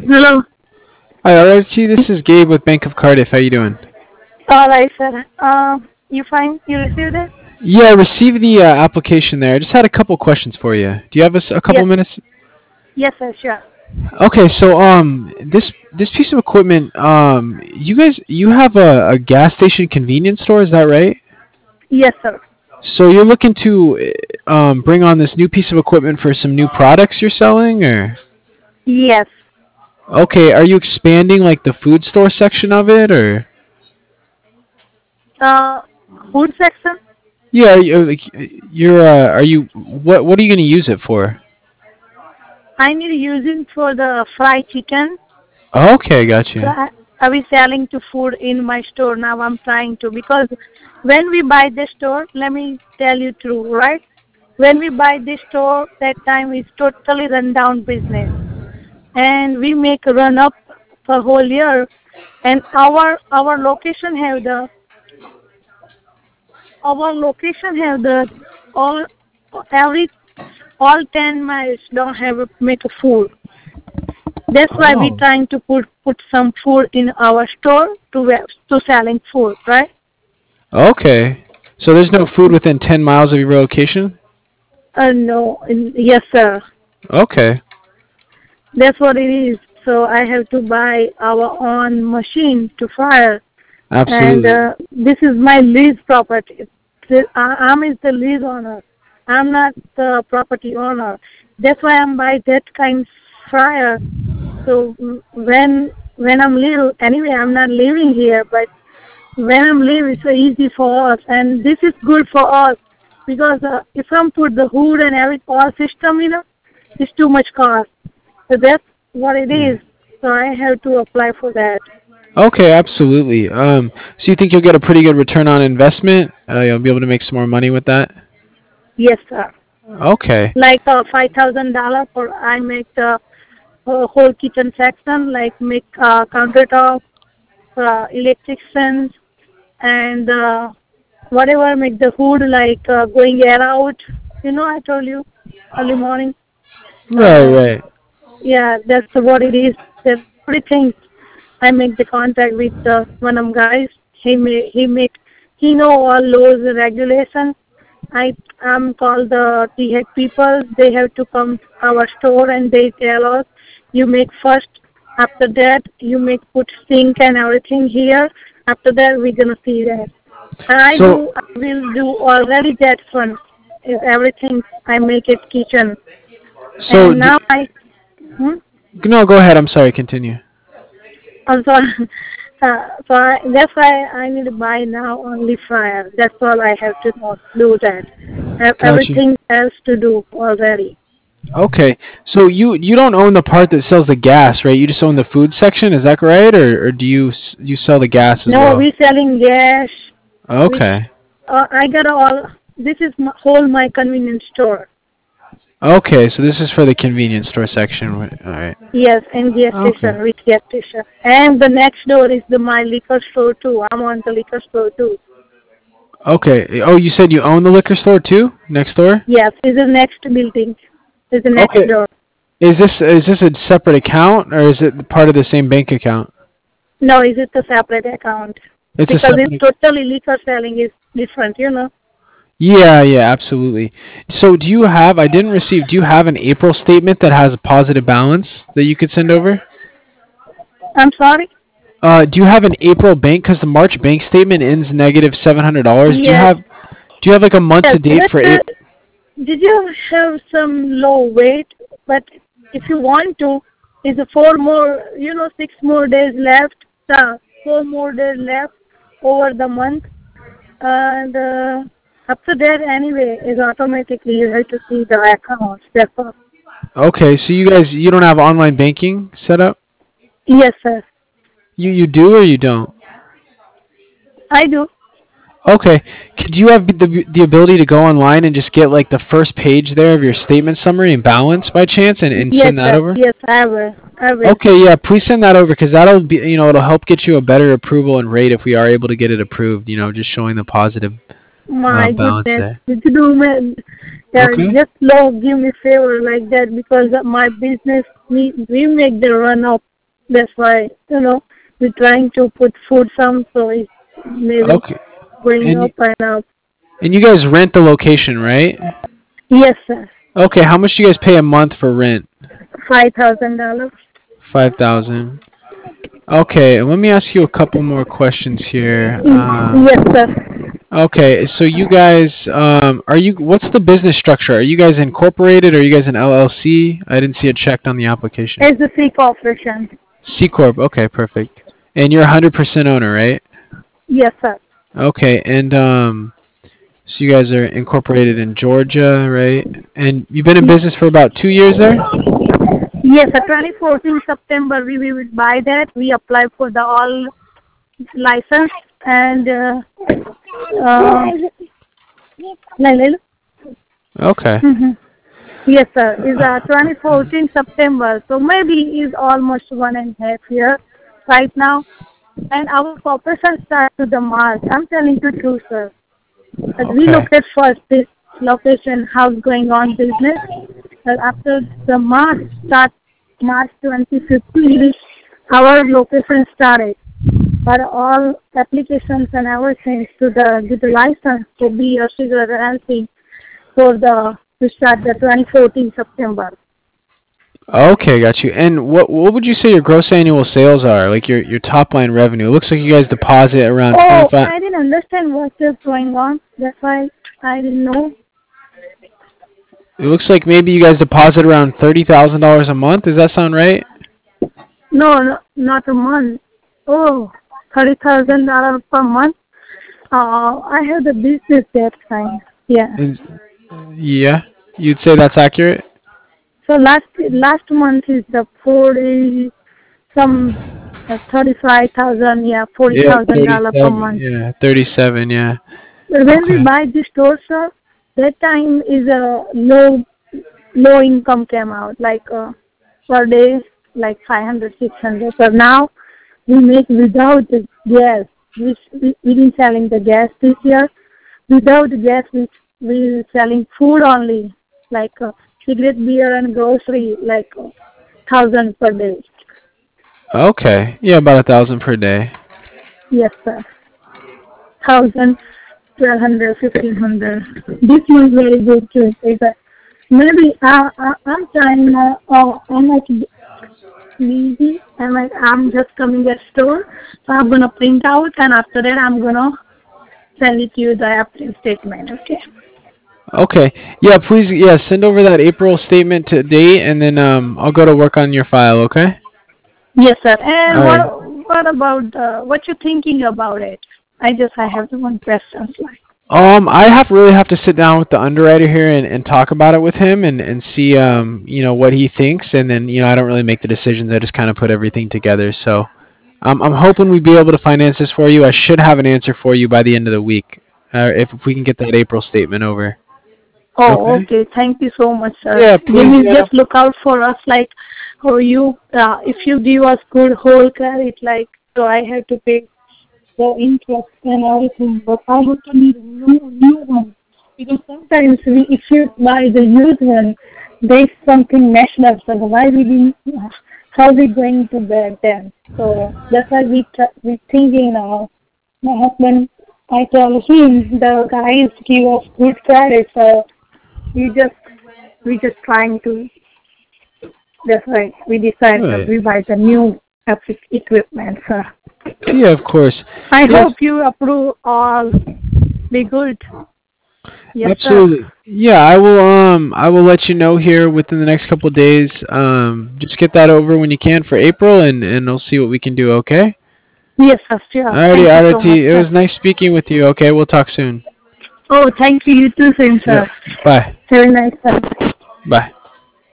Hello. Hi, Archie. This is Gabe with Bank of Cardiff. How you doing? All right, sir. You fine? You received it? Yeah, I received the application there. I just had a couple questions for you. Do you have a couple Yes. minutes? Yes, sir. Sure. Okay, so this piece of equipment, you have a gas station convenience store, is that right? Yes, sir. So you're looking to bring on this new piece of equipment for some new products you're selling, or Yes. okay, are you expanding like the food store section of it, or Uh, Food section. yeah, are you what are you going to use it for? I need using for the fried chicken. Okay, So gotcha. I be selling to food in my store now. I'm trying to because when we buy the store, let me tell you true, right? When we buy this store, that time is totally run down business, and we make a run up for whole year. And our location have the all every all 10 miles don't have a, make a food. That's why we Oh. trying to put some food in our store to selling food, right? Okay. So there's no food within 10 miles of your location? No, yes sir. Okay. That's what it is. So I have to buy our own machine to fire, and Absolutely. this is my lease property. I'm is the lease owner. I'm not the property owner. That's why I'm buy that kind fryer. So when I'm leave anyway, I'm not living here, but when I'm leave, it's so easy for us, and this is good for us because if I'm put the hood and every all system, it's too much cost. So that's what it Yeah. is. So I have to apply for that. Okay, absolutely. So you think you'll get a pretty good return on investment? You'll be able to make some more money with that? Yes, sir. Okay. Like $5,000 for I make the whole kitchen section, like make countertop, electricians, and whatever make the hood like going air out. I told you early morning. Right, So right. yeah, that's what it is. That's everything. I make the contact with one of guys. He know all those regulations. I'm called the T-head people. They have to come to our store and they tell us you make first. After that you make put sink and everything here. After that we're gonna see that. So, I will do already that one. If everything I make it kitchen. so And now hmm? no, go ahead. I'm sorry. Continue. I'm sorry. That's why I need to buy now only fryer. That's all I have to do that. Gotcha. Everything else to do already. Okay. So you don't own the part that sells the gas, right? You just own the food section. Is that right, or do you sell the gas as No, well? we selling gas. We Okay. I got all. This is whole my convenience store. Okay, so this is for the convenience store section. All right. Yes, and gas Okay. station with gas station. And the next door is the my liquor store too. I'm on the liquor store too. Okay. Oh, you said you own the liquor store too, next door? Yes, is the next building. Is the next Okay. door. Is this a separate account or is it part of the same bank account? No, is it a separate account? It's a Because it's separate. totally liquor selling is different. Yeah, yeah, absolutely. So do you have? I didn't receive. Do you have an April statement that has a positive balance that you could send over? I'm sorry? Do you have an April bank? Because the March bank statement ends -$700. Do you Yes, have? Do you have like a month yes. to date But for April? did you have some low weight? But if you want to, is a 6 more days left. 4 more days left over the month. And after that, anyway, is automatically you have to see the accounts. That's all. Okay, so you don't have online banking set up? Yes, sir. You do or you don't? I do. Okay. Could you have the ability to go online and just get like the first page there of your statement summary and balance by chance and Yes, send that sir. over? Yes, I will. I will. Okay, yeah, please send that over because that'll be it'll help get you a better approval and rate if we are able to get it approved. Just showing the positive My balance goodness. there. Did you do, man? Yeah, Okay. just Lord, give me favor like that because of my business, we make the run up. That's why, we're trying to put food some, so it's maybe Okay. going And up and up. and you guys rent the location, right? Yes, sir. Okay. How much do you guys pay a month for rent? $5,000. 5,000. Okay. Let me ask you a couple more questions here. Yes, sir. Okay. So you guys, are you? What's the business structure? Are you guys incorporated? Or are you guys an LLC? I didn't see it checked on the application. As the C corporation. C corp. Okay. Perfect. And you're 100% owner, right? Yes, sir. Okay. And so you guys are incorporated in Georgia, right? And you've been in business for about 2 years there? Yes, sir. 2014 September we will buy that. We apply for the all license and uh, Okay. yes, sir. Is 2014 September, so maybe is almost 1.5 years right now. And our corporation starts to the March. I'm telling you true, sir. We Okay. looked at first this location, how's going on business. But after the March 2015, our location started. But all applications and everything to the license to be a sugar LLC for the to start the 2014 September. Okay, got you. And what would you say your gross annual sales are? Like your top line revenue? It looks like you guys deposit around Oh, 25. I didn't understand what is going on. That's why I didn't know. It looks like maybe you guys deposit around $30,000 a month. Does that sound right? No, not a month. Oh, $30,000 per month. I have the business that time. Yeah. And, yeah, you'd say that's accurate. So last month is the 40 some 35,000. Yeah, forty Yeah, thousand dollar per 37. month. Yeah, 37. Yeah. But when we Okay. buy this store, sir, that time is a low income came out like per day like 500 600. So now we make without the gas. We been selling the gas this year. Without gas, we selling food only, like cigarette, beer, and grocery, like 1,000 per day. Okay. Yeah, about 1,000 per day. Yes, sir. 1,000, 1,200, 1,500. This one's very good too. Maybe I'm trying. I'm like busy. I'm just coming at store, so I'm gonna print out, and after that I'm gonna send it to you the April statement. Okay. Okay. Yeah, please. Yeah, send over that April statement to date, and then I'll go to work on your file. Okay. Yes, sir. And All right. what about what you thinking about it? I have the one question. Like, Really have to sit down with the underwriter here and talk about it with him and see what he thinks, and then I don't really make the decisions. I just kind of put everything together. So I'm hoping we'd be able to finance this for you. I should have an answer for you by the end of the week, if we can get that April statement over. oh, Okay. okay. Thank you so much, sir. Yeah, You please. will Yeah. just look out for us, like, how you if you give us good whole credit, like, so I have to pay the interest and everything, but I have to need a new one because sometimes if you buy the used one, there's something messed up. So why we didn't? How we going to bed then? So that's why we thinking now. My husband, I tell him the guys give us good credit, so we just trying to. That's why we decided that Right. we buy the new equipment. So Yeah, of course. I Yes. hope you approve all. Be good. Yes, sir. Absolutely. Yeah, I will let you know here within the next couple of days. Just get that over when you can for April, and I'll see what we can do. Okay. Yes, sir. Sure. Alrighty, Thank you so much, Arati. It sir. was nice speaking with you. Okay, we'll talk soon. Oh, thank you. You too, same, Yep. sir. Bye. Very nice, sir. Bye.